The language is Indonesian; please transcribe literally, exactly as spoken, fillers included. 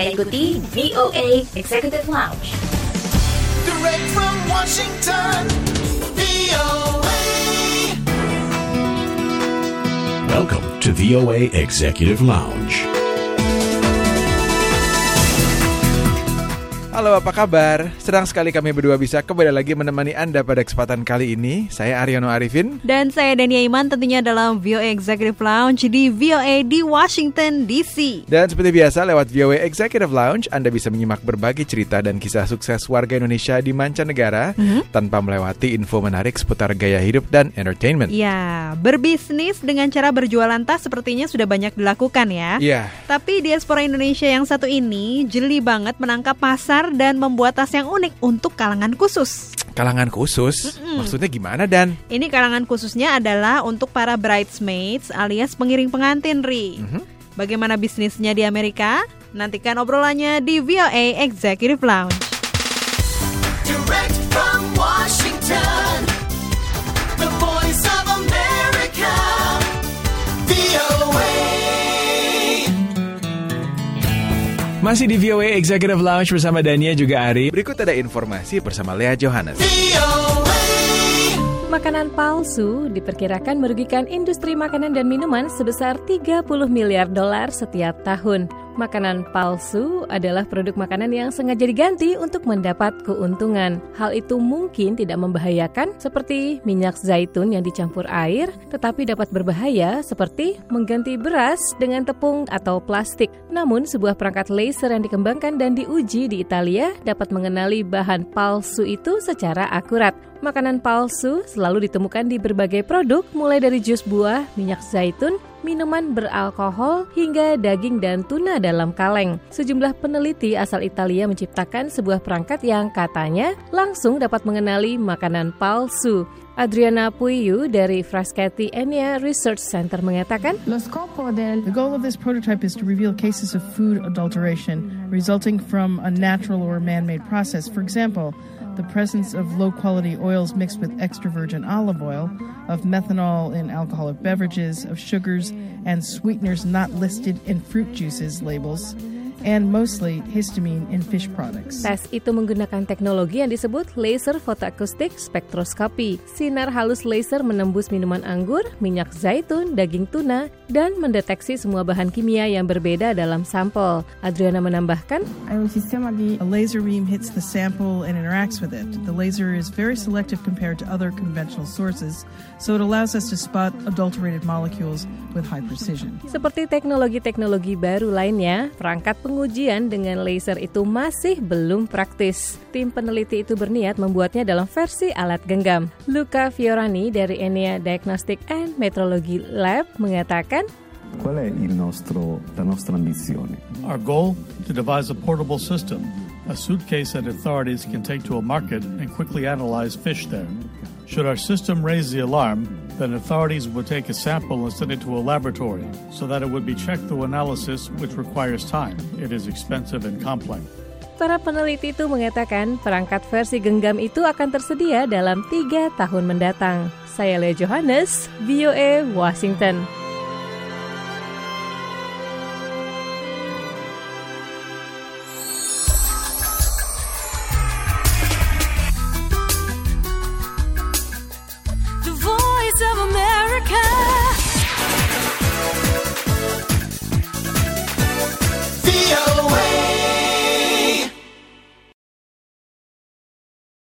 Anda ikuti V O A Executive Lounge. Direct from Washington, V O A. Welcome to V O A Executive Lounge. Halo, apa kabar? Senang sekali kami berdua bisa kembali lagi menemani Anda pada kesempatan kali ini. Saya Aryono Arifin. Dan saya Dania Iman, tentunya dalam V O A Executive Lounge di V O A di Washington D C. Dan seperti biasa, lewat V O A Executive Lounge, Anda bisa menyimak berbagai cerita dan kisah sukses warga Indonesia di mancanegara mm-hmm. tanpa melewati info menarik seputar gaya hidup dan entertainment. Ya, berbisnis dengan cara berjualan tas sepertinya sudah banyak dilakukan ya. Iya. Tapi diaspora Indonesia yang satu ini jeli banget menangkap pasar dan membuat tas yang unik untuk kalangan khusus. Kalangan khusus? Mm-mm. Maksudnya gimana, Dan? Ini kalangan khususnya adalah untuk para bridesmaids alias pengiring pengantin, Ri. Mm-hmm. Bagaimana bisnisnya di Amerika? Nantikan obrolannya di V O A Executive Lounge. Direct from Washington, the voice of America, V O A. Masih di V O A Executive Lounge bersama Dania juga Ari. Berikut ada informasi bersama Lea Johannes. Makanan palsu diperkirakan merugikan industri makanan dan minuman sebesar tiga puluh miliar dolar setiap tahun. Makanan palsu adalah produk makanan yang sengaja diganti untuk mendapat keuntungan. Hal itu mungkin tidak membahayakan seperti minyak zaitun yang dicampur air, tetapi dapat berbahaya seperti mengganti beras dengan tepung atau plastik. Namun, sebuah perangkat laser yang dikembangkan dan diuji di Italia dapat mengenali bahan palsu itu secara akurat. Makanan palsu selalu ditemukan di berbagai produk, mulai dari jus buah, minyak zaitun, minuman beralkohol, hingga daging dan tuna dalam kaleng. Sejumlah peneliti asal Italia menciptakan sebuah perangkat yang katanya langsung dapat mengenali makanan palsu. Adriana Puiu dari Frascati Enia Research Center mengatakan, The goal of this prototype is to reveal cases of food adulteration resulting from a natural or man-made process. For example, the presence of low-quality oils mixed with extra virgin olive oil, of methanol in alcoholic beverages, of sugars and sweeteners not listed in fruit juices labels, and mostly histamine in fish products. Tes itu menggunakan teknologi yang disebut laser photoacoustic spectroscopy. Sinar halus laser menembus minuman anggur, minyak zaitun, daging tuna, dan mendeteksi semua bahan kimia yang berbeda dalam sampel. Adriana menambahkan, A laser beam hits the sample and interacts with it. The laser is very selective compared to other conventional sources, so it allows us to spot adulterated molecules with high precision. Seperti teknologi-teknologi baru lainnya, perangkat pengujian dengan laser itu masih belum praktis. Tim peneliti itu berniat membuatnya dalam versi alat genggam. Luca Fiorani dari Enea Diagnostic and Metrology Lab mengatakan, Qual è il nostro, la nostra ambizione? Our goal? To devise a portable system, a suitcase that authorities can take to a market and quickly analyze fish there. Should our system raise the alarm, then authorities would take a sample and send it to a laboratory so that it would be checked through analysis, which requires time. It is expensive and complex. Para peneliti itu mengatakan perangkat versi genggam itu akan tersedia dalam tiga tahun mendatang. Saya Lea Johannes, V O A Washington.